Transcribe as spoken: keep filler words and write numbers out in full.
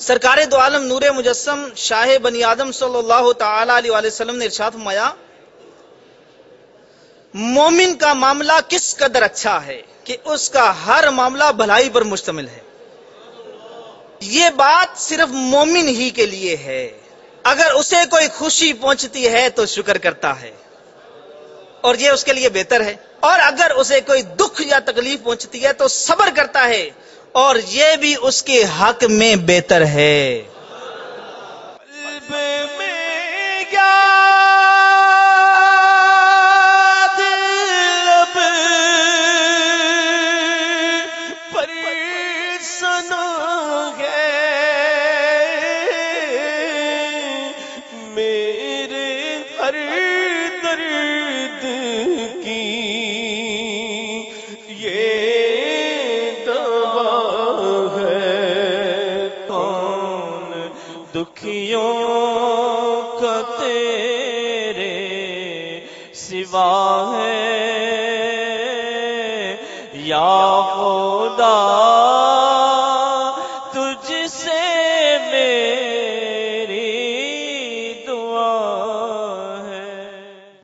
سرکار دو عالم نور مجسم شاہ بنی آدم صلی اللہ تعالی علیہ وآلہ وسلم نے ارشاد فرمایا مومن کا معاملہ کس قدر اچھا ہے کہ اس کا ہر معاملہ بھلائی پر مشتمل ہے. یہ بات صرف مومن ہی کے لیے ہے. اگر اسے کوئی خوشی پہنچتی ہے تو شکر کرتا ہے اور یہ اس کے لیے بہتر ہے، اور اگر اسے کوئی دکھ یا تکلیف پہنچتی ہے تو صبر کرتا ہے اور یہ بھی اس کے حق میں بہتر ہے. قلب میں کیا دل پر سنا ہے میرے ہر درد کی یہ دوا ہے. کون دکھیوں کا تیرے سوا ہے یا خدا